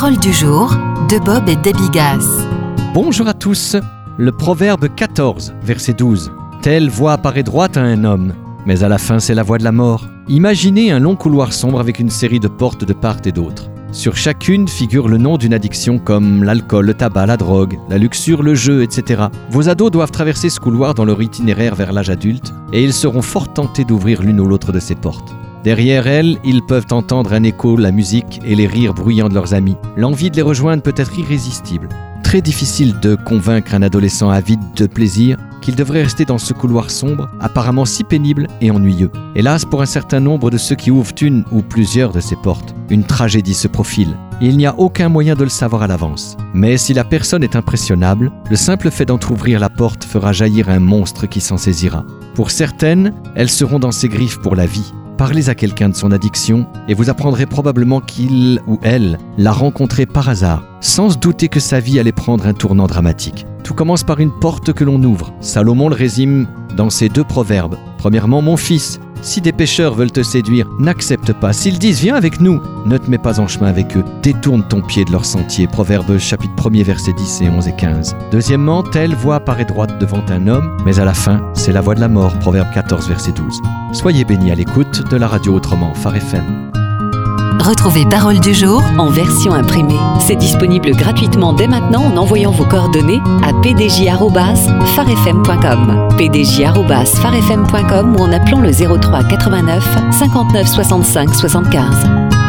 Parole du jour de Bob et Debbie Gass. Bonjour à tous. Le proverbe 14, verset 12. Telle voie paraît droite à un homme, mais à la fin c'est la voie de la mort. Imaginez un long couloir sombre avec une série de portes de part et d'autre. Sur chacune figure le nom d'une addiction comme l'alcool, le tabac, la drogue, la luxure, le jeu, etc. Vos ados doivent traverser ce couloir dans leur itinéraire vers l'âge adulte et ils seront fort tentés d'ouvrir l'une ou l'autre de ces portes. Derrière elles, ils peuvent entendre un écho, la musique et les rires bruyants de leurs amis. L'envie de les rejoindre peut être irrésistible. Très difficile de convaincre un adolescent avide de plaisir qu'il devrait rester dans ce couloir sombre, apparemment si pénible et ennuyeux. Hélas, pour un certain nombre de ceux qui ouvrent une ou plusieurs de ces portes, une tragédie se profile. Il n'y a aucun moyen de le savoir à l'avance. Mais si la personne est impressionnable, le simple fait d'entrouvrir la porte fera jaillir un monstre qui s'en saisira. Pour certaines, elles seront dans ses griffes pour la vie. Parlez à quelqu'un de son addiction et vous apprendrez probablement qu'il ou elle l'a rencontré par hasard, sans se douter que sa vie allait prendre un tournant dramatique. Tout commence par une porte que l'on ouvre. Salomon le résume dans ces deux proverbes. Premièrement, mon fils, si des pécheurs veulent te séduire, n'accepte pas. S'ils disent viens avec nous, ne te mets pas en chemin avec eux. Détourne ton pied de leur sentier. Proverbe chapitre 1er versets 10 et 11 et 15. Deuxièmement, telle voie paraît droite devant un homme, mais à la fin, c'est la voie de la mort. Proverbe 14 verset 12. Soyez bénis à l'écoute de la radio Autrement, Phare FM. Retrouvez Parole du jour en version imprimée. C'est disponible gratuitement dès maintenant en envoyant vos coordonnées à pdj@farefm.com, pdj@farefm.com ou en appelant le 03 89 59 65 75.